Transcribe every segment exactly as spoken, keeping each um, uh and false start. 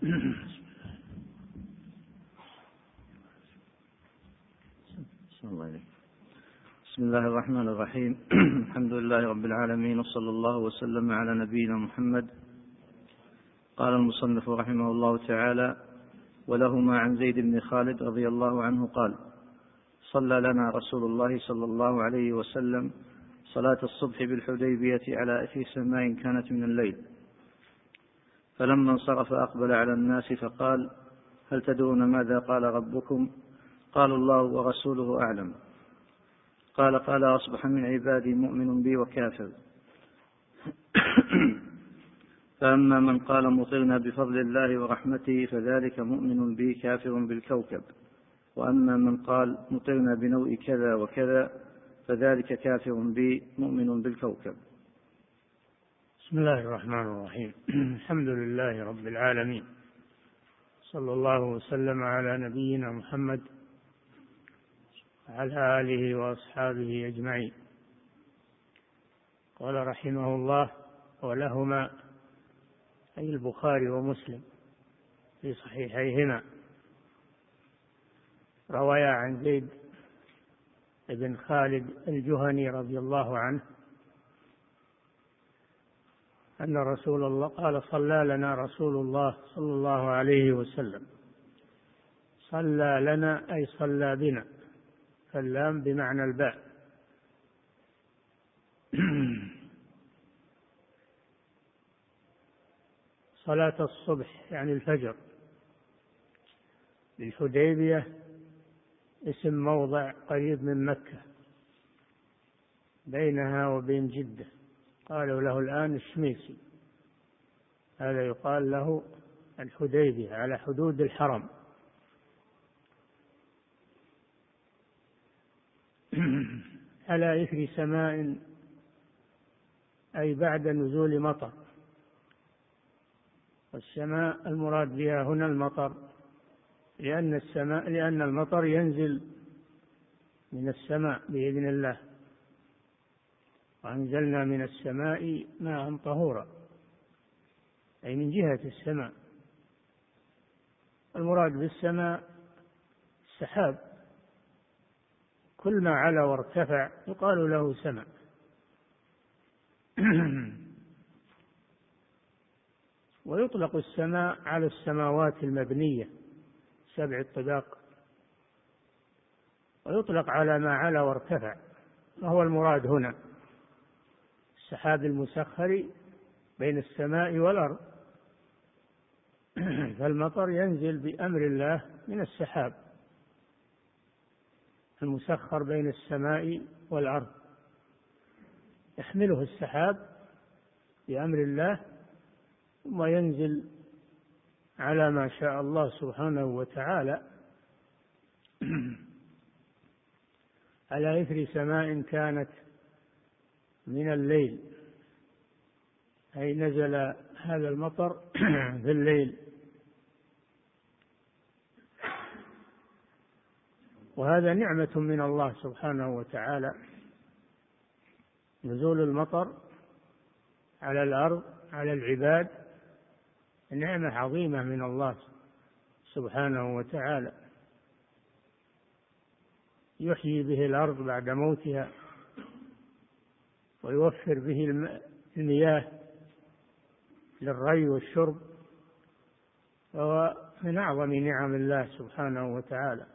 بسم الله الرحمن الرحيم. الحمد لله رب العالمين، وصلى الله وسلم على نبينا محمد. قال المصنف رحمه الله تعالى: ولهما عن زيد بن خالد رضي الله عنه قال: صلى لنا رسول الله صلى الله عليه وسلم صلاة الصبح بالحديبية على أثر سماء كانت من الليل، فلما انصرف أقبل على الناس فقال: هل تدرون ماذا قال ربكم؟ قالوا: الله ورسوله أعلم. قال: قال: أصبح من عبادي مؤمن بي وكافر، فأما من قال مطرنا بفضل الله ورحمته فذلك مؤمن بي كافر بالكوكب، وأما من قال مطرنا بنوء كذا وكذا فذلك كافر بي مؤمن بالكوكب. بسم الله الرحمن الرحيم. الحمد لله رب العالمين، صلى الله وسلم على نبينا محمد وعلى آله وأصحابه أجمعين. قال رحمه الله: ولهما أي البخاري ومسلم في صحيحيهما روايا عن زيد بن خالد الجهني رضي الله عنه أن رسول الله قال: صلى لنا رسول الله صلى الله عليه وسلم. صلى لنا أي صلى بنا، فاللام بمعنى الباء. صلاة الصبح يعني الفجر بالحديبية، اسم موضع قريب من مكة بينها وبين جدة، قالوا له الآن الشميسي، هذا يقال له الحديبية على حدود الحرم. على إثر سماء أي بعد نزول مطر، والسماء المراد بها هنا المطر، لأن السماء لأن المطر ينزل من السماء بإذن الله، وأنزلنا من السماء ماء طهورا، أي من جهة السماء. المراد بالسماء السحاب، كل ما علا وارتفع يقال له سماء. ويطلق السماء على السماوات المبنية سبع الطباق، ويطلق على ما علا وارتفع، وهو المراد هنا السحاب المسخر بين السماء والأرض. فالمطر ينزل بأمر الله من السحاب المسخر بين السماء والأرض، يحمله السحاب بأمر الله ثم ينزل على ما شاء الله سبحانه وتعالى على إثر سماء كانت من الليل، أي نزل هذا المطر في الليل. وهذا نعمة من الله سبحانه وتعالى، نزول المطر على الأرض على العباد نعمة عظيمة من الله سبحانه وتعالى، يحيي به الأرض بعد موتها، ويوفر به المياه للري والشرب، وهو من أعظم نعم الله سبحانه وتعالى.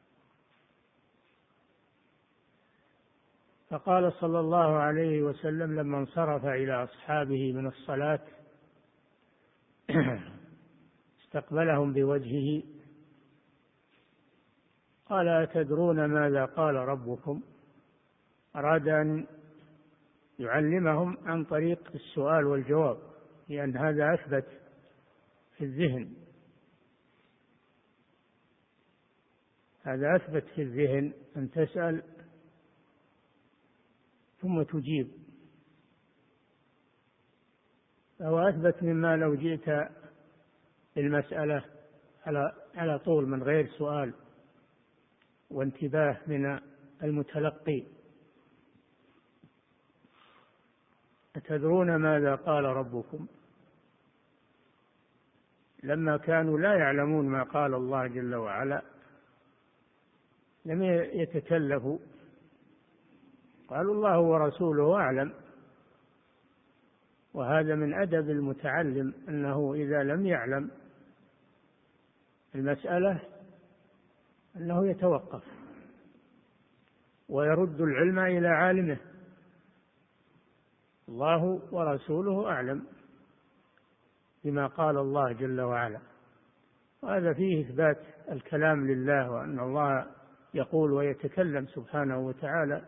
فقال صلى الله عليه وسلم لما انصرف إلى أصحابه من الصلاة استقبلهم بوجهه قال: أتدرون ماذا قال ربكم؟ أراد أن يعلمهم عن طريق السؤال والجواب، لأن هذا أثبت في الذهن، هذا أثبت في الذهن أن تسأل ثم تجيب، فهو أثبت مما لو جئت المسألة على على طول من غير سؤال وانتباه من المتلقي. أتدرون ماذا قال ربكم؟ لما كانوا لا يعلمون ما قال الله جل وعلا لم يتكلفوا، قالوا الله ورسوله أعلم. وهذا من أدب المتعلم أنه إذا لم يعلم المسألة أنه يتوقف ويرد العلم إلى عالمه، الله ورسوله أعلم بما قال الله جل وعلا. وهذا فيه إثبات الكلام لله، وأن الله يقول ويتكلم سبحانه وتعالى.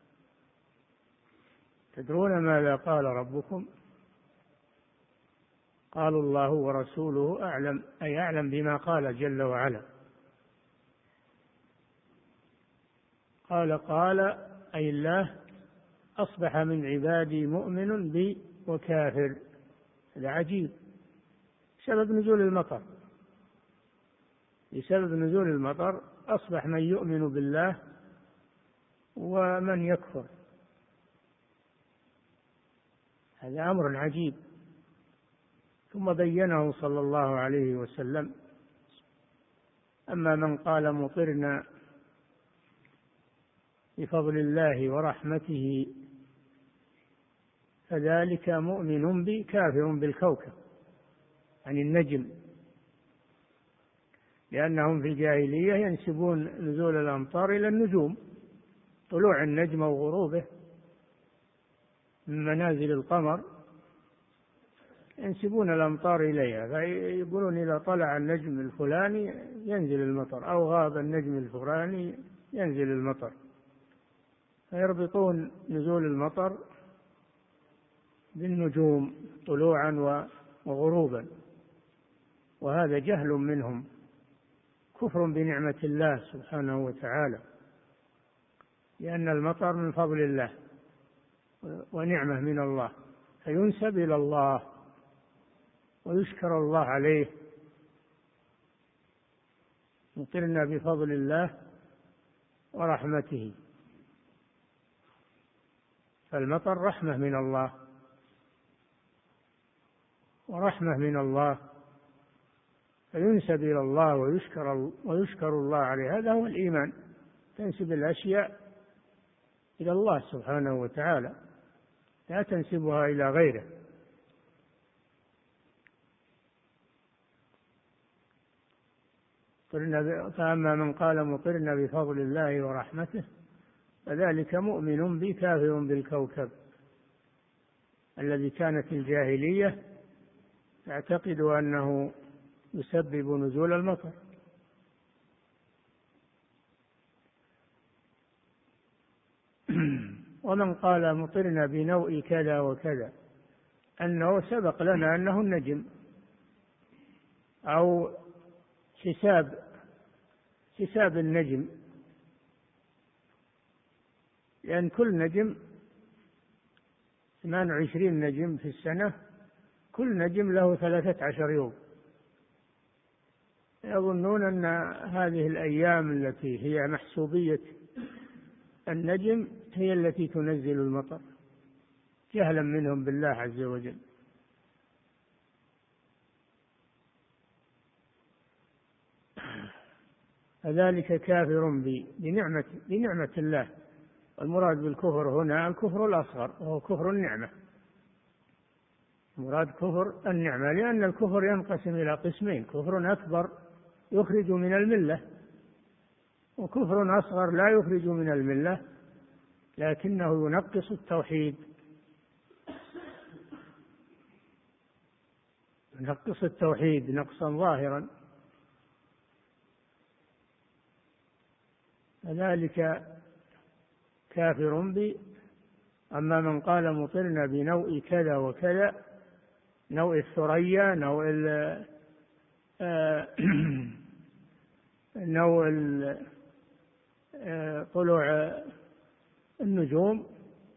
تدرون ماذا قال ربكم؟ قالوا الله ورسوله أعلم، أي أعلم بما قال جل وعلا. قال قال أي الله أصبح من عبادي مؤمن بي وكافر. هذا عجيب. سبب نزول المطر، بسبب نزول المطر أصبح من يؤمن بالله ومن يكفر. هذا أمر عجيب. ثم بينه صلى الله عليه وسلم. أما من قال مطرنا بفضل الله ورحمته فذلك مؤمن بي كافر بالكوكب، عن النجم، لأنهم في الجاهلية ينسبون نزول الأمطار إلى النجوم، طلوع النجم وغروبه من منازل القمر ينسبون الأمطار إليها، فيقولون إذا طلع النجم الفلاني ينزل المطر، أو غاب النجم الفلاني ينزل المطر، فيربطون نزول المطر بالنجوم طلوعا وغروبا. وهذا جهل منهم، كفر بنعمة الله سبحانه وتعالى، لأن المطر من فضل الله ونعمة من الله، فينسب إلى الله ويشكر الله عليه. مطرنا بفضل الله ورحمته، فالمطر رحمة من الله ورحمة من الله، فينسب إلى الله ويشكر, ويشكر الله عليه. هذا هو الإيمان، تنسب الأشياء إلى الله سبحانه وتعالى، لا تنسبها إلى غيره. فأما من قال مطرنا بفضل الله ورحمته فذلك مؤمن بي كافر بالكوكب، الذي كانت الجاهلية تعتقد أنه يسبب نزول المطر. ومن قال مطرنا بنوء كذا وكذا، أنه سبق لنا أنه النجم، أو حساب حساب النجم، لأن كل نجم ثمان وعشرين نجم في السنة، كل نجم له ثلاثة عشر يوم. يظنون أن هذه الأيام التي هي محسوبية النجم هي التي تنزل المطر، جهلا منهم بالله عز وجل. فذلك كافر بنعمة بنعمة الله. والمراد بالكفر هنا الكفر الأصغر، وهو كفر النعمة. مراد كفر النعمة، لأن الكفر ينقسم إلى قسمين: كفر أكبر يخرج من الملة، وكفر أصغر لا يخرج من الملة لكنه ينقص التوحيد، ينقص التوحيد نقصا ظاهرا. فذلك كافر بي. أما من قال مطرنا بنوء كذا وكذا، نوء الثريا، نوء نوء طلوع النجوم،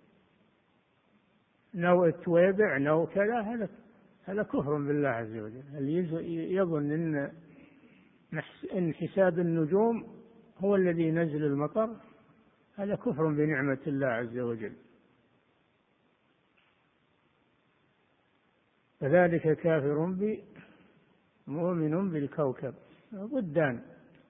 نوء التويبع، نوء كذا، هذا هذا كفر بالله عز وجل. اللي يظن ان ان حساب النجوم هو الذي ينزل المطر، هذا كفر بنعمة الله عز وجل. فذلك كافر بي. مؤمن بالكوكب، ضدان.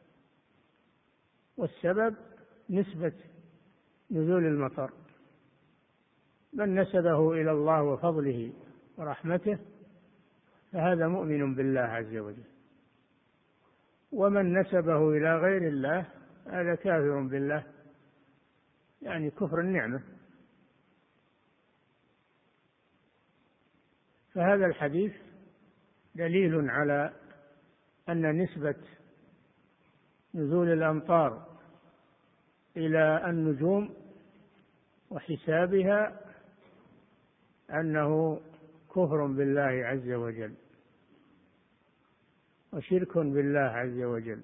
والسبب نسبة نزول المطر، من نسبه إلى الله وفضله ورحمته فهذا مؤمن بالله عز وجل، ومن نسبه إلى غير الله هذا كافر بالله، يعني كفر النعمة. فهذا الحديث دليل على أن نسبة نزول الأمطار إلى النجوم وحسابها أنه كفر بالله عز وجل وشرك بالله عز وجل.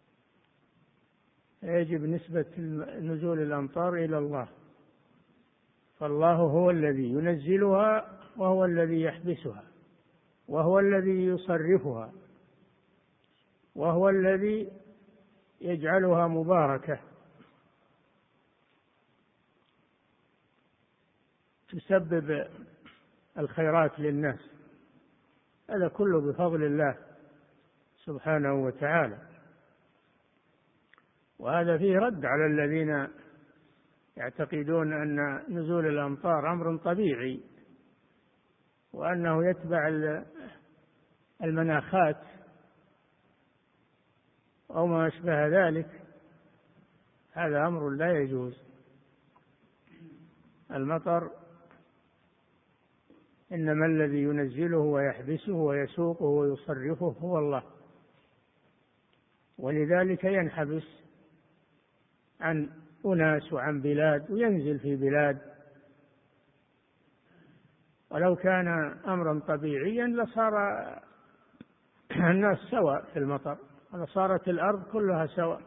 يجب نسبة نزول الأمطار إلى الله، فالله هو الذي ينزلها وهو الذي يحبسها وهو الذي يصرفها وهو الذي يجعلها مباركة تسبب الخيرات للناس. هذا كله بفضل الله سبحانه وتعالى. وهذا فيه رد على الذين يعتقدون أن نزول الأمطار أمر طبيعي وأنه يتبع المناخات أو ما أشبه ذلك. هذا أمر لا يجوز. المطر إنما الذي ينزله ويحبسه ويسوقه ويصرفه هو الله، ولذلك ينحبس عن أناس وعن بلاد وينزل في بلاد. ولو كان أمرا طبيعيا لصار الناس سواء في المطر، ولصارت الأرض كلها سواء.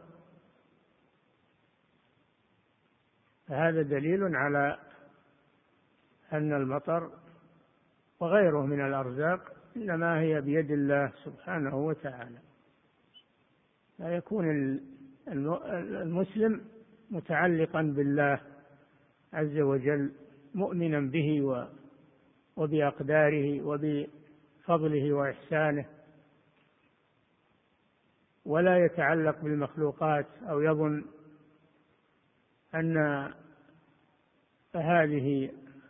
فهذا دليل على أن المطر وغيره من الأرزاق إنما هي بيد الله سبحانه وتعالى. فيكون المسلم متعلقا بالله عز وجل، مؤمنا به وبأقداره وبفضله وإحسانه، ولا يتعلق بالمخلوقات أو يظن أن هذه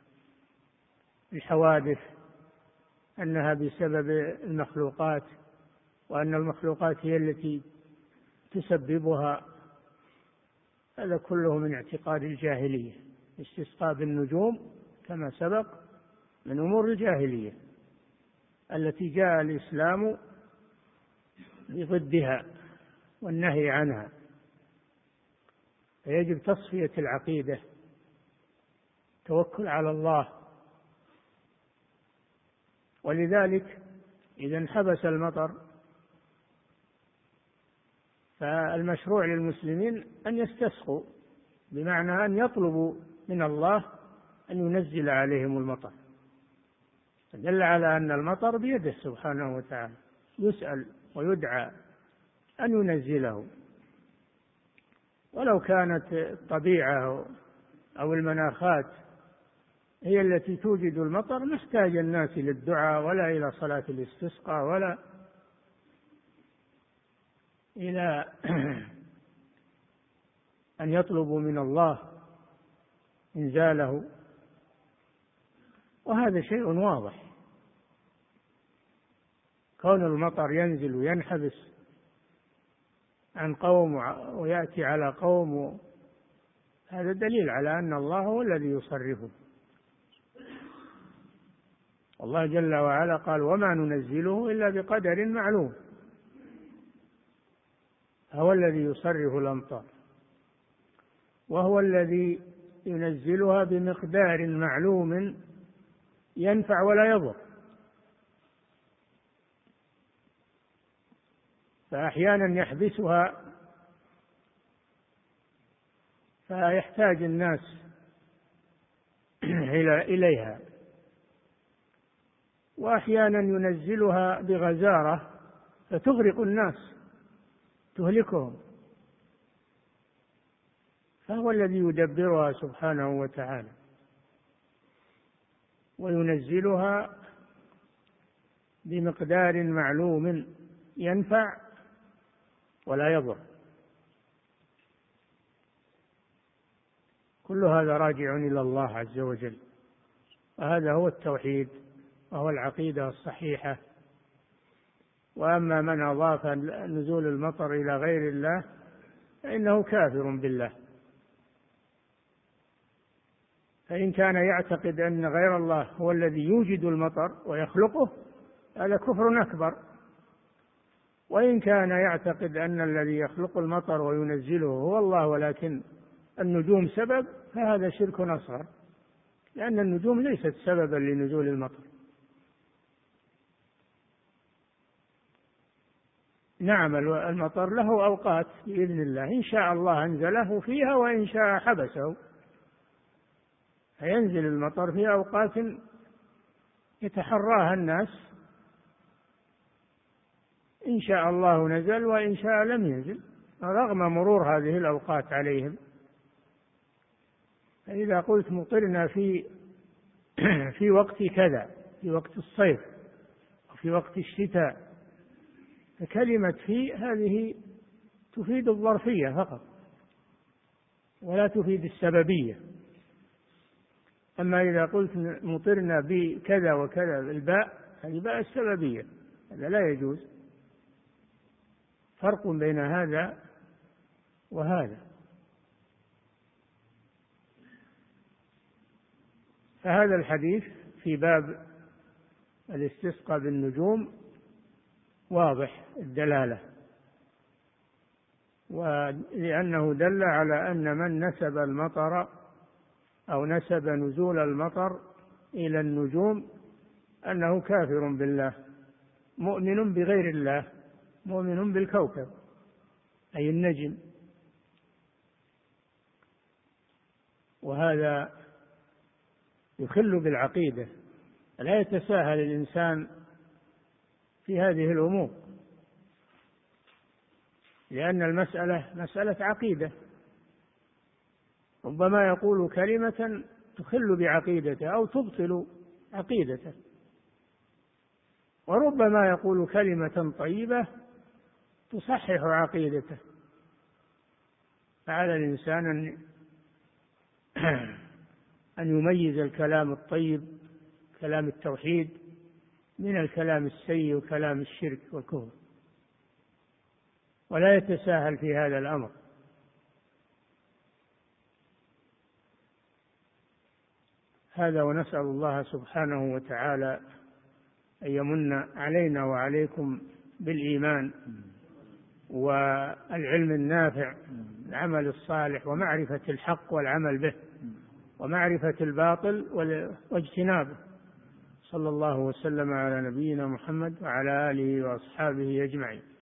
الحوادث أنها بسبب المخلوقات وأن المخلوقات هي التي تسببها. هذا كله من اعتقاد الجاهلية. استسقاء بالنجوم كما سبق من أمور الجاهلية التي جاء الإسلام بضدها والنهي عنها. فيجب تصفية العقيدة، توكل على الله. ولذلك إذا انحبس المطر فالمشروع للمسلمين أن يستسقوا، بمعنى أن يطلبوا من الله أن ينزل عليهم المطر. دل على أن المطر بيده سبحانه وتعالى، يسأل ويدعى أن ينزله. ولو كانت الطبيعة أو المناخات هي التي توجد المطر ما احتاج الناس إلى الدعاء ولا إلى صلاة الاستسقاء ولا إلى أن يطلبوا من الله إنزاله. وهذا شيء واضح. كون المطر ينزل وينحبس عن قوم ويأتي على قوم هذا دليل على أن الله هو الذي يصرفه. الله جل وعلا قال: وما ننزله إلا بقدر معلوم. هو الذي يصرف الأمطار وهو الذي ينزلها بمقدار معلوم ينفع ولا يضر. فأحيانا يحبسها فيحتاج الناس إليها، وأحيانا ينزلها بغزارة فتغرق الناس تهلكهم. فهو الذي يدبرها سبحانه وتعالى وينزلها بمقدار معلوم ينفع ولا يضر. كل هذا راجع إلى الله عز وجل، وهذا هو التوحيد وهو العقيدة الصحيحة. وأما من أضاف نزول المطر إلى غير الله فإنه كافر بالله. فإن كان يعتقد أن غير الله هو الذي يوجد المطر ويخلقه هذا كفر أكبر، وإن كان يعتقد أن الذي يخلق المطر وينزله هو الله ولكن النجوم سبب فهذا شرك أصغر، لأن النجوم ليست سببا لنزول المطر. نعم المطر له أوقات بإذن الله، إن شاء الله أنزله فيها وإن شاء حبسه، فينزل المطر في أوقات يتحراها الناس، إن شاء الله نزل وإن شاء لم ينزل رغم مرور هذه الأوقات عليهم. فإذا قلت مطرنا في في وقت كذا، في وقت الصيف وفي وقت الشتاء، فكلمة في هذه تفيد الظرفية فقط ولا تفيد السببية. أما إذا قلت مطرنا بكذا وكذا الباء، هذه باء السببية، هذا لا يجوز. فرق بين هذا وهذا. فهذا الحديث في باب الاستسقاء بالنجوم واضح الدلالة، ولأنه دل على أن من نسب المطر أو نسب نزول المطر إلى النجوم أنه كافر بالله مؤمن بغير الله، مؤمن بالكوكب أي النجم. وهذا يخل بالعقيدة، لا يتساهل الإنسان في هذه الأمور، لأن المسألة مسألة عقيدة، ربما يقول كلمة تخل بعقيدته أو تبطل عقيدته، وربما يقول كلمة طيبة تصحح عقيدته. فعلى الإنسان أن أن يميز الكلام الطيب كلام التوحيد من الكلام السيء وكلام الشرك والكفر، ولا يتساهل في هذا الأمر. هذا، ونسأل الله سبحانه وتعالى أن يمن علينا وعليكم بالإيمان والعلم النافع، العمل الصالح، ومعرفة الحق والعمل به، ومعرفة الباطل واجتنابه. صلى الله وسلم على نبينا محمد وعلى آله وأصحابه أجمعين.